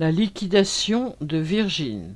La liquidation de Virgin.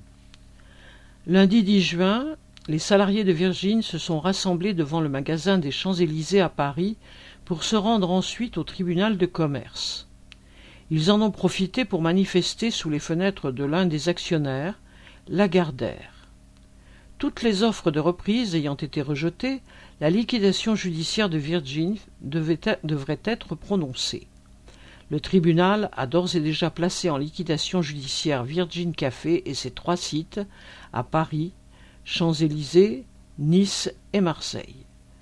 Lundi 10 juin, les salariés de Virgin se sont rassemblés devant le magasin des Champs-Élysées à Paris pour se rendre ensuite au tribunal de commerce. Ils en ont profité pour manifester sous les fenêtres de l'un des actionnaires, Lagardère. Toutes les offres de reprise ayant été rejetées, la liquidation judiciaire de Virgin devrait être prononcée. Le tribunal a d'ores et déjà placé en liquidation judiciaire Virgin Café et ses 3 sites à Paris, Champs-Élysées, Nice et Marseille.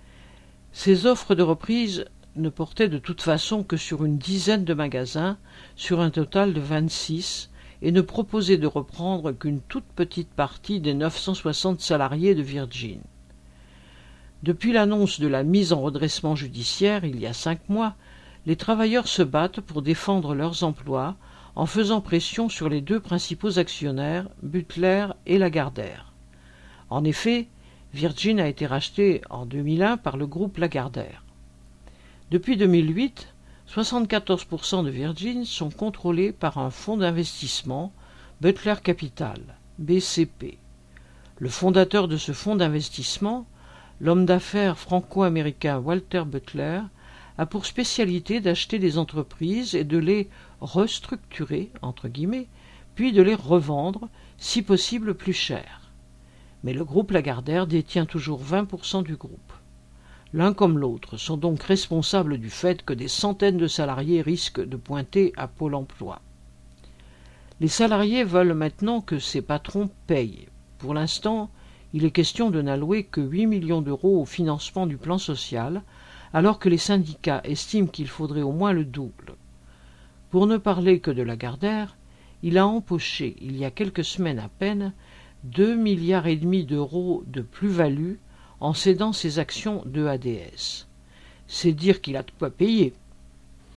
Ces offres de reprise ne portaient de toute façon que sur une dizaine de magasins, sur un total de 26, et ne proposaient de reprendre qu'une toute petite partie des 960 salariés de Virgin. Depuis l'annonce de la mise en redressement judiciaire il y a 5 mois, les travailleurs se battent pour défendre leurs emplois en faisant pression sur les 2 principaux actionnaires, Butler et Lagardère. En effet, Virgin a été racheté en 2001 par le groupe Lagardère. Depuis 2008, 74% de Virgin sont contrôlés par un fonds d'investissement, Butler Capital, BCP. Le fondateur de ce fonds d'investissement, l'homme d'affaires franco-américain Walter Butler, a pour spécialité d'acheter des entreprises et de les « restructurer », entre guillemets, puis de les revendre, si possible plus cher. Mais le groupe Lagardère détient toujours 20% du groupe. L'un comme l'autre sont donc responsables du fait que des centaines de salariés risquent de pointer à Pôle emploi. Les salariés veulent maintenant que ces patrons payent. Pour l'instant, il est question de n'allouer que 8 millions d'euros au financement du plan social, alors que les syndicats estiment qu'il faudrait au moins le double. Pour ne parler que de Lagardère, il a empoché, il y a quelques semaines à peine, 2,5 milliards d'euros de plus-value en cédant ses actions de ADS. C'est dire qu'il a de quoi payer.